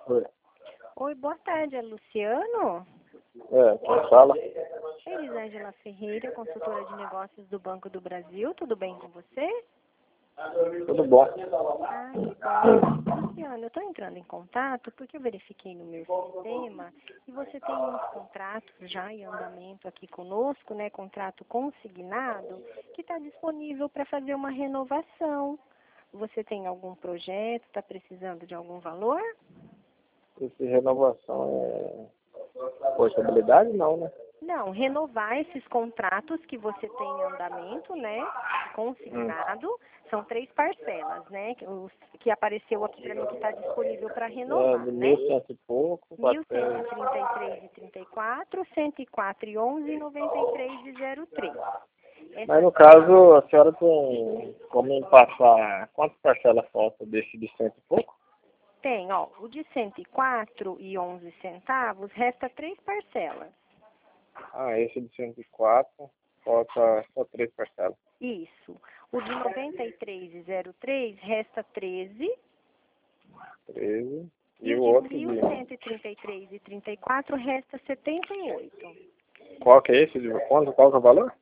Oi. Oi, boa tarde, é Luciano? Quem fala? Elisângela Ferreira, consultora de negócios do Banco do Brasil. Tudo bem com você? Tudo bom. Ah, que bom. Luciano, eu estou entrando em contato porque eu verifiquei no meu sistema e você tem uns contratos já em andamento aqui conosco, né? Contrato consignado, que está disponível para fazer uma renovação. Você tem algum projeto? Está precisando de algum valor? Esse renovação é portabilidade? Não, né? Não, renovar esses contratos que você tem em andamento, né, consignado, são 3 parcelas, né, que apareceu aqui para mim que está disponível para renovar, De né? 1.100 e pouco, 400. 1133,34, 104,11 e 93,03. Mas no caso, a senhora tem como me passar quantas parcelas faltam desse de 100 e pouco? Tem, ó, o de 104,11 resta 3 parcelas. Ah, esse de 104, falta só 3 parcelas. Isso. O de 93,03 resta 13. 13. E E o o de outro de... 1.133,34 resta 78. Qual que é esse? Qual que é o valor?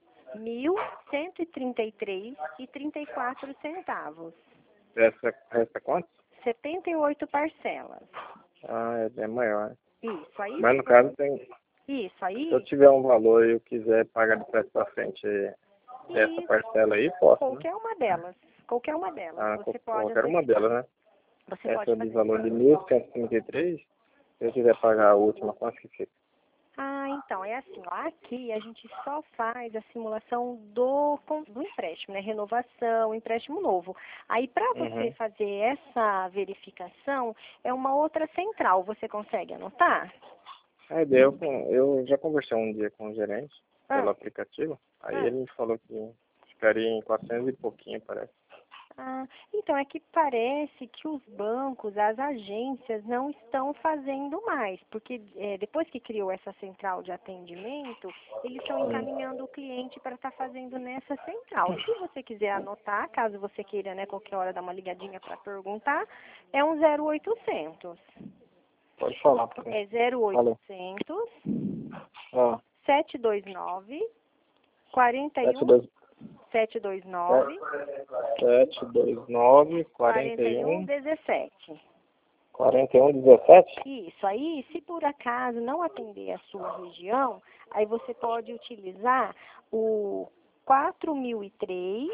1.133,34. Resta quanto? 78 parcelas. Ah, é maior. Isso aí. Mas no caso tem... Isso aí. Se eu tiver um valor e eu quiser pagar de trás para frente essa Isso. parcela aí, posso, né? Qualquer uma delas. Qualquer uma delas. Ah, Você pode qualquer uma delas, né? Você Essa pode de fazer. valor de 1.133, se eu quiser pagar a última, quanto que fica? Ah, então, é assim, ó, aqui a gente só faz a simulação do empréstimo, né? Renovação, empréstimo novo. Aí, para você fazer essa verificação, é uma outra central. Você consegue anotar? A ideia, eu já conversei um dia com o gerente pelo Ah, aplicativo, aí ah. ele me falou que ficaria em 400 e pouquinho, parece. Ah, então é que parece que os bancos, as agências não estão fazendo mais, porque depois que criou essa central de atendimento, eles estão encaminhando o cliente para estar fazendo nessa central. Se você quiser anotar, caso você queira, né, qualquer hora dar uma ligadinha para perguntar, é um 0800. Pode falar, por É favor. Falou. 0800 Ah, 729 41 72, 729 729 41 41 17. 41 17? Isso, aí se por acaso não atender a sua região, aí você pode utilizar o 4003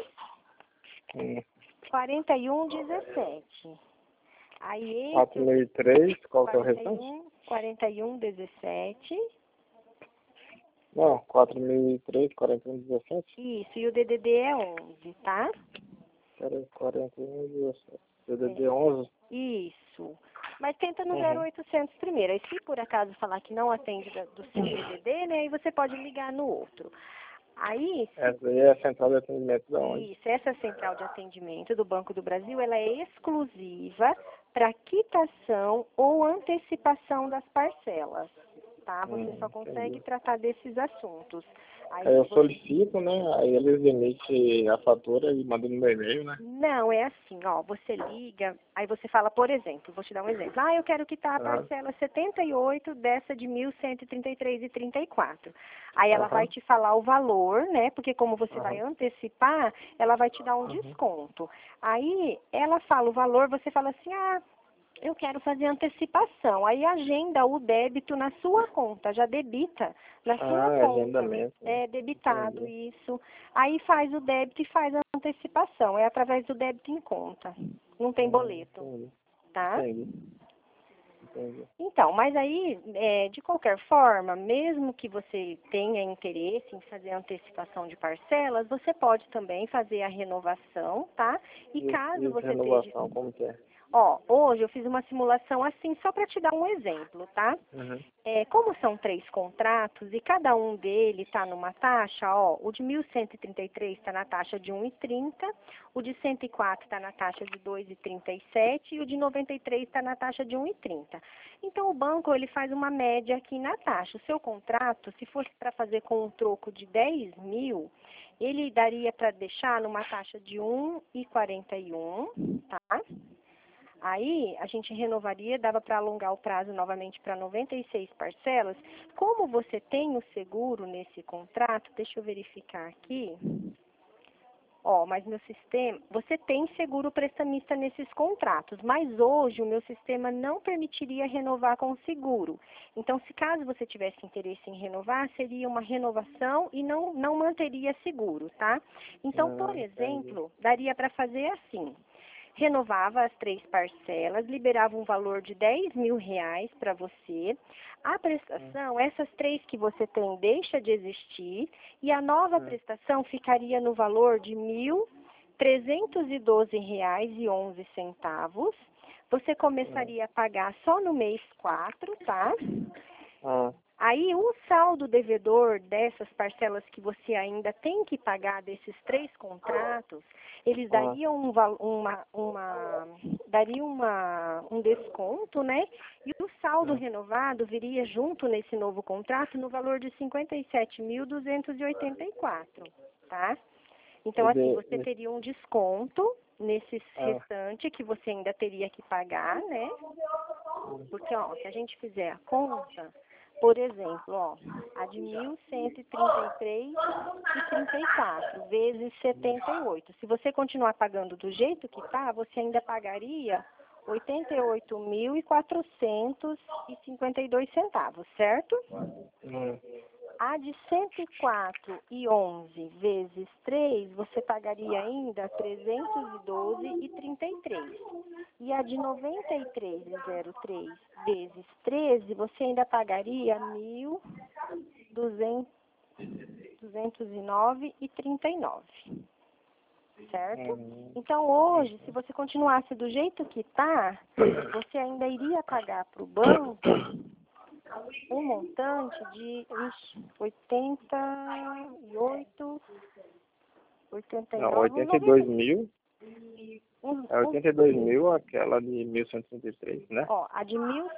4117. Aí esse 4003, qual que é o restante? 4117. Não, 4003, 41 17? Isso, e o DDD é 11, tá? 41 17. DDD 11? Isso. Mas tenta no 0800 primeiro. Aí se por acaso falar que não atende do seu DDD, né, aí você pode ligar no outro. Aí, Essa aí é a central de atendimento da onde? isso, essa central de atendimento do Banco do Brasil, ela é exclusiva para quitação ou antecipação das parcelas, tá? Você só consegue Entendi. tratar desses assuntos. Aí eu solicito, né? Aí eles emitem a fatura e mandam no meu e-mail, né? Não, é assim, ó, você liga, aí você fala, por exemplo, vou te dar um exemplo. Ah, eu quero quitar a parcela 78 dessa de 1.133,34. Aí ela vai te falar o valor, né? Porque como você vai antecipar, ela vai te dar um desconto. Aí ela fala o valor, você fala assim, ah, eu quero fazer antecipação. Aí agenda o débito na sua conta, já debita na sua conta. Agendamento. É debitado isso. Aí faz o débito e faz a antecipação. É através do débito em conta. Não tem boleto. Tá? Entendi. Então, mas aí, de qualquer forma, mesmo que você tenha interesse em fazer a antecipação de parcelas, você pode também fazer a renovação, tá? E caso você renovação, como que é? Ó, hoje eu fiz uma simulação assim, só para te dar um exemplo, tá? Como são 3 contratos e cada um deles está numa taxa, ó, o de 1.133 está na taxa de 1,30, o de 104 está na taxa de 2,37 e o de 93 está na taxa de 1,30. Então, o banco ele faz uma média aqui na taxa. O seu contrato, se fosse para fazer com um troco de 10 mil, ele daria para deixar numa taxa de 1,41, tá? Aí a gente renovaria, dava para alongar o prazo novamente para 96 parcelas. Como você tem o seguro nesse contrato, deixa eu verificar aqui. Ó, mas meu sistema, você tem seguro prestamista nesses contratos, mas hoje o meu sistema não permitiria renovar com seguro. Então, se caso você tivesse interesse em renovar, seria uma renovação e não manteria seguro, tá? Então, por exemplo, daria para fazer assim. Renovava as 3 parcelas, liberava um valor de R$ 10.000 para você. A prestação, essas 3 que você tem, deixa de existir e a nova prestação ficaria no valor de R$ 1.312,11. Você começaria a pagar só no mês 4, tá? Aí, o saldo devedor dessas parcelas que você ainda tem que pagar desses 3 contratos, eles dariam um desconto, né? E o saldo renovado viria junto nesse novo contrato no valor de R$ 57.284, tá? Então, assim, você teria um desconto nesses restantes que você ainda teria que pagar, né? Porque, ó, se a gente fizer a conta... Por exemplo, ó, a de 1.133,34 vezes 78. Se você continuar pagando do jeito que está, você ainda pagaria R$ 88.452, certo? A de 104,11 vezes 3, você pagaria ainda R$ 312,33. E a de 93,03 vezes 13, você ainda pagaria R$ 1.209,39. Certo? Então, hoje, se você continuasse do jeito que está, você ainda iria pagar para o banco um montante de 82 mil. É 82 mil aquela de 1.133, né? Ó, a de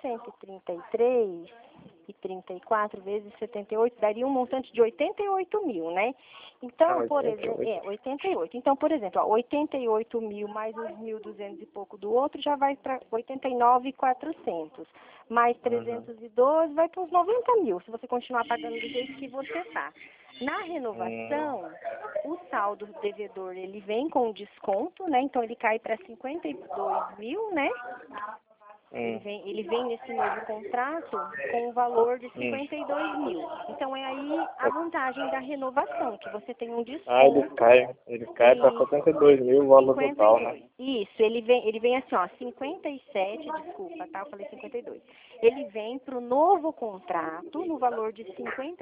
1.133,34 vezes 78 daria um montante de 88 mil, né? Então, por exemplo, 88. Então, por exemplo, ó, 88 mil mais os 1.200 e pouco do outro já vai para 89.400. Mais 312 vai para uns 90 mil, se você continuar pagando do jeito que você está. Na renovação, o saldo devedor, ele vem com desconto, né? Então, ele cai para 52 mil, né? Ele vem nesse novo contrato com o valor de 52 mil. Então, é aí a vantagem da renovação, que você tem um desconto. Ele cai para 72 mil o valor total, né? Isso, ele vem assim, ó, 57, desculpa, tá? Eu falei 52. Ele vem para o novo contrato no valor de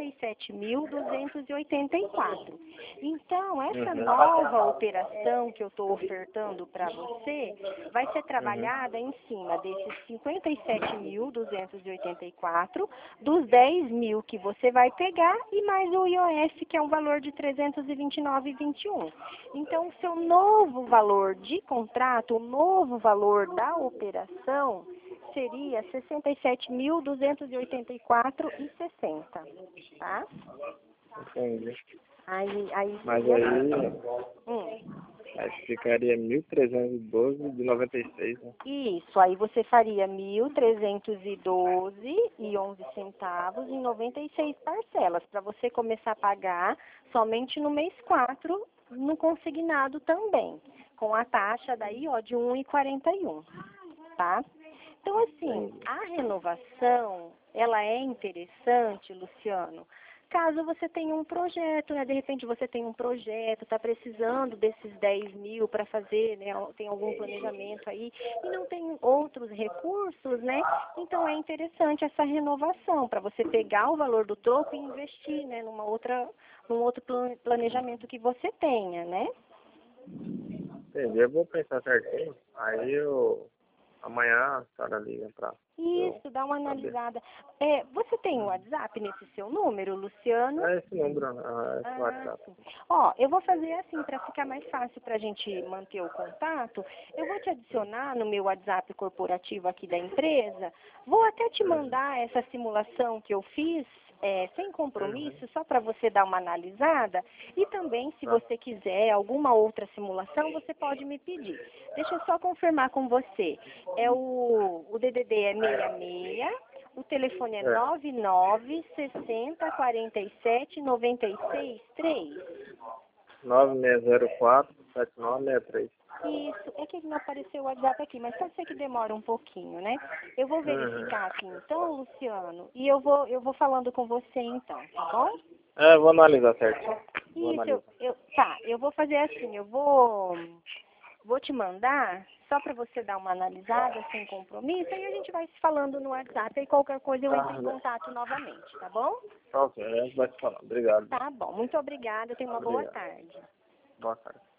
57.284. Então, essa nova operação que eu estou ofertando para você vai ser trabalhada em cima desses 57.284, dos 10 mil que você vai pegar e mais o IOF, que é um valor de 329,21. Então, o seu novo valor de contrato, o novo valor da operação, seria 67.284,60, tá? Entendi. Mas aí ficaria 1.312,96, né? Isso, aí você faria 1.312,11 em 96 parcelas, para você começar a pagar somente no mês 4, no consignado também, com a taxa daí, ó, de 1,41, tá? Então, assim, a renovação, ela é interessante, Luciano, caso você tenha um projeto, né? De repente você tem um projeto, está precisando desses 10 mil para fazer, né? Tem algum planejamento aí e não tem outros recursos, né? Então é interessante essa renovação para você pegar o valor do troco e investir, né? Num outro planejamento que você tenha, né? Entendi, eu vou pensar certinho. Aí amanhã a senhora liga para... Isso, dá uma analisada. Você tem um WhatsApp nesse seu número, Luciano? É esse número, esse WhatsApp. Sim. Ó, eu vou fazer assim, para ficar mais fácil para a gente manter o contato, eu vou te adicionar no meu WhatsApp corporativo aqui da empresa, vou até te mandar essa simulação que eu fiz sem compromisso, só para você dar uma analisada. E também, se você quiser alguma outra simulação, você pode me pedir. Deixa eu só confirmar com você. O DDD é 66, o telefone é 99 60 47 96 3. 9604 7963. Isso, é que não apareceu o WhatsApp aqui, mas pode ser que demora um pouquinho, né? Eu vou verificar aqui então, Luciano, e eu vou falando com você então, tá bom? Eu vou analisar certo. Isso, tá, eu vou fazer assim, eu vou te mandar, só para você dar uma analisada, sem compromisso, aí a gente vai se falando no WhatsApp, e qualquer coisa eu entro em contato novamente, tá bom? Ok, a gente vai se falar. Obrigado. Tá bom, muito obrigada, tenha uma boa tarde. Boa tarde.